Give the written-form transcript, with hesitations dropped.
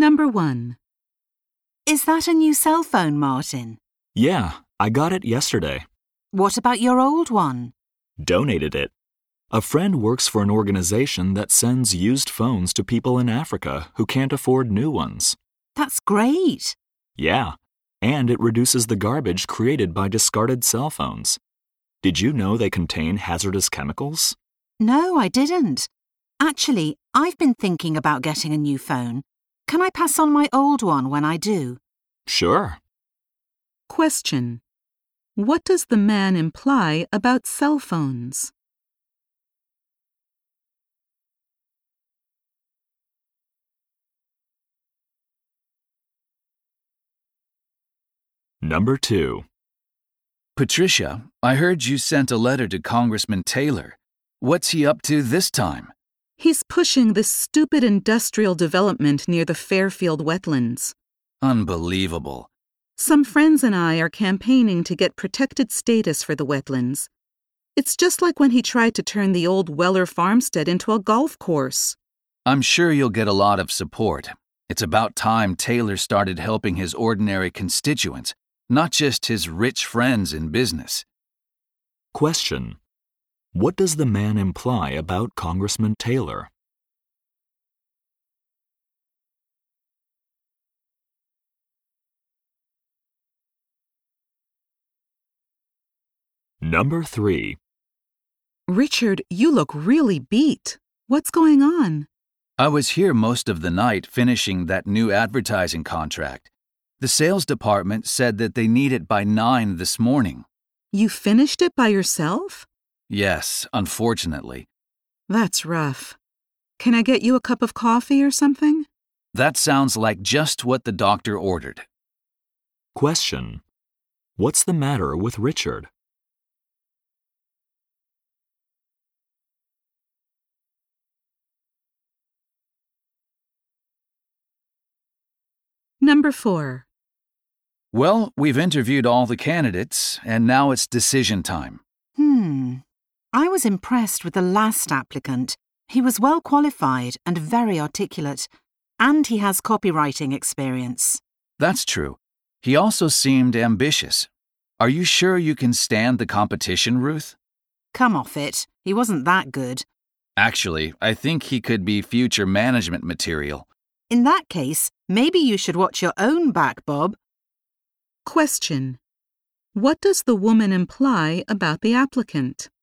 Number 1. Is that a new cell phone, Martin? Yeah, I got it yesterday. What about your old one? Donated it. A friend works for an organization that sends used phones to people in Africa who can't afford new ones. That's great. Yeah, and it reduces the garbage created by discarded cell phones. Did you know they contain hazardous chemicals? No, I didn't. Actually, I've been thinking about getting a new phone. Can I pass on my old one when I do? Sure. Question. What does the man imply about cell phones? Number 2. Patricia, I heard you sent a letter to Congressman Taylor. What's he up to this time? He's pushing this stupid industrial development near the Fairfield wetlands. Unbelievable. Some friends and I are campaigning to get protected status for the wetlands. It's just like when he tried to turn the old Weller farmstead into a golf course. I'm sure you'll get a lot of support. It's about time Taylor started helping his ordinary constituents, not just his rich friends in business. Question. What does the man imply about Congressman Taylor? Number 3. Richard, you look really beat. What's going on? I was here most of the night finishing that new advertising contract. The sales department said that they need it by 9 this morning. You finished it by yourself? Yes, unfortunately. That's rough. Can I get you a cup of coffee or something? That sounds like just what the doctor ordered. Question. What's the matter with Richard? Number 4. Well, we've interviewed all the candidates, and now it's decision time. I was impressed with the last applicant. He was well qualified and very articulate, and he has copywriting experience. That's true. He also seemed ambitious. Are you sure you can stand the competition, Ruth? Come off it. He wasn't that good. Actually, I think he could be future management material. In that case, maybe you should watch your own back, Bob. Question. What does the woman imply about the applicant?